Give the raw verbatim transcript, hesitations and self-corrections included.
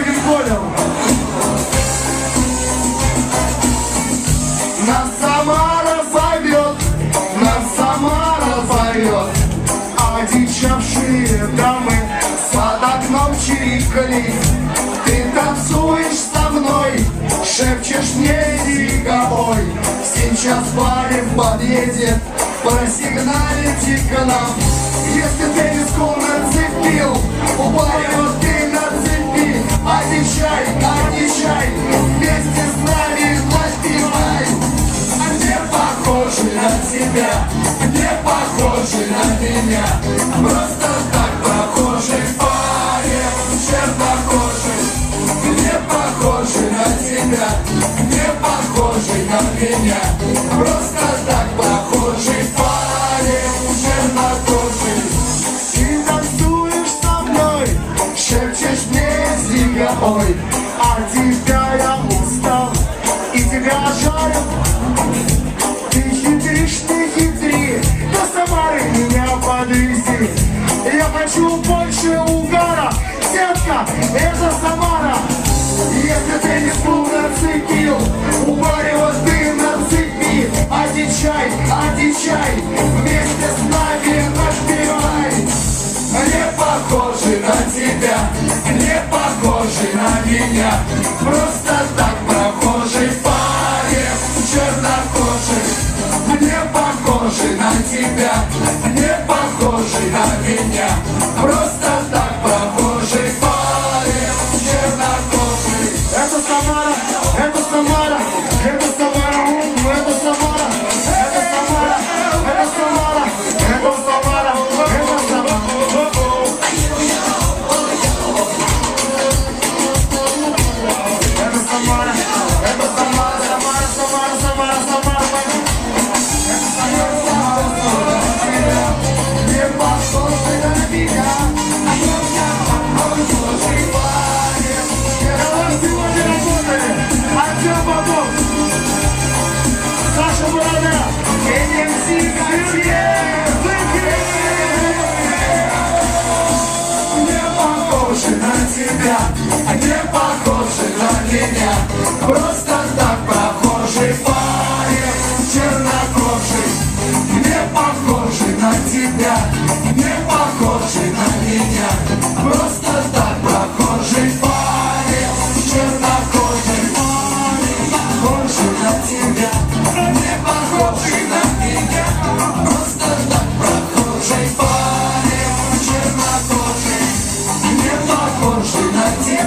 Ольгин понял. Нас Самара зовет, нас Самара зовет. Одичавшие дамы под окном чирикали. Ты танцуешь со мной, шепчешь мне дико, ой. Сейчас парень подъедет, просигналите к нам. Если ты виску нацепил, упарил ты на цепи. Отвечай, отвечай, вместе с нами напевай. Не похожи на тебя, не похожи на меня. Просто так прохожий парень, чернокожий. Не похожи на тебя, не похожи на меня. Просто так прохожий парень, чернокожий. Ты танцуешь со мной, шепчешь мне дико, ой. От тебя я устал и тебя жарю. Ты хитришь, ты хитри, до Самары меня подвези. Я хочу больше угара, детка, это Самара. Если ты не спул нацепил, упарила ты на цепи. Отвечай, отвечай, вместе с нами напевай. Не похожи на тебя, не похожи на меня. Просто так прохожий парень, чернокожий. Не похожи на тебя, не похожи на меня. Просто так прохожий парень, чернокожий. Это Самара, это Самара, это Самара, это Самара, это Самара, это Самара, это Самара, это Самара. Это Самара, это Самара, Самара, Самара, Самара, Самара. Не похожи на меня. Сегодня работали Артем Бабов, Саша Борода, эн эм си Не похожи на тебя, не похожи на меня. Просто так прохожий парень, чернокожий. Не похожи на тебя, не похожи на меня. Просто так прохожий парень, чернокожий. Похожи на тебя, не похожи на меня. Просто так прохожий парень, чернокожий. Не похожи на тебя.